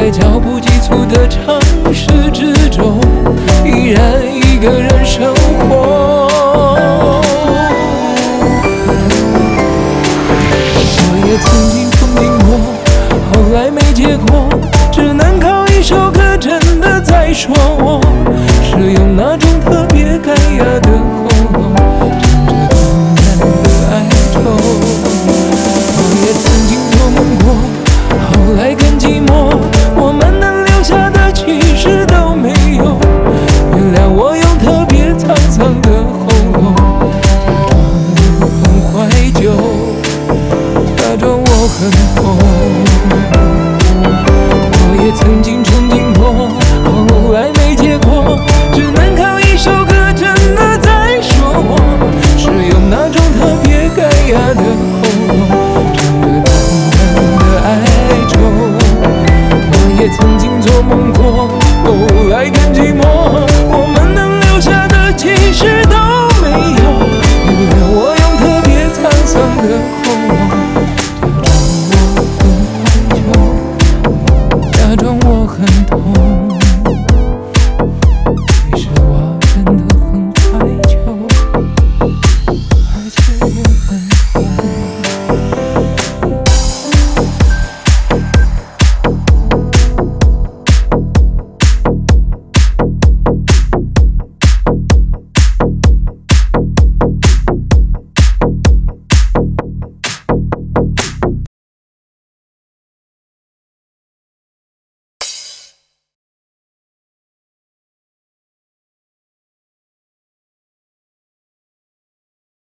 在脚步急促的城市之中，依然一个人生活。我也曾经憧憬过，后来没结果，只能靠一首歌真的在说我，是用那种特别干哑的喉咙，唱着淡淡的哀愁。我也曾经做梦过，后来更寂寞，我们能留下的其实都没有。原谅我用特别沧桑的喉咙，假装很怀旧，假装我很痛。我也曾经憧憬过，后来没结果，只能靠一首歌真的在说我，是用那种特别干哑的喉咙，唱着淡淡的哀愁。我也曾经做梦过，后来更寂寞，我们能留下的其实都没有。原谅我用特别沧桑的喉咙，假装我很怀旧，假装我很痛。